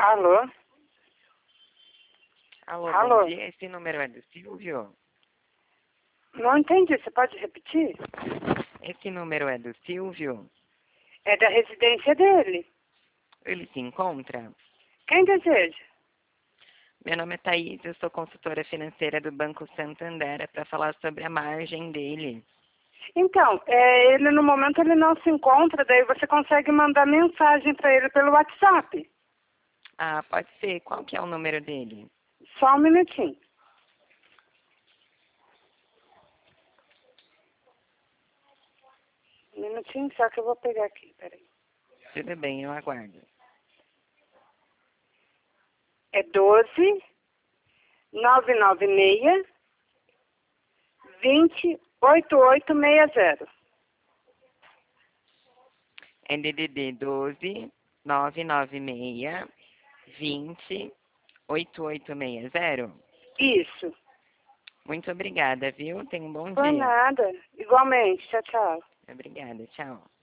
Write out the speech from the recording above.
Alô? Alô, Alô? bom dia. Esse número é do Silvio? Não entendi, você pode repetir? Esse número é do Silvio? É da residência dele. Ele se encontra? Quem deseja? Meu nome é Thaís, eu sou consultora financeira do Banco Santander, para falar sobre a margem dele. Então, ele no momento ele não se encontra, daí você consegue mandar mensagem para ele pelo WhatsApp. Ah, pode ser. Qual que é o número dele? Só um minutinho. Um minutinho só que eu vou pegar aqui, peraí. Tudo bem, eu aguardo. É 12 996 20 8860. É DDD 12 996 20 8860. Isso. Muito obrigada, viu? Tenha um bom Por dia. nada. Igualmente. Tchau, tchau. Obrigada, tchau.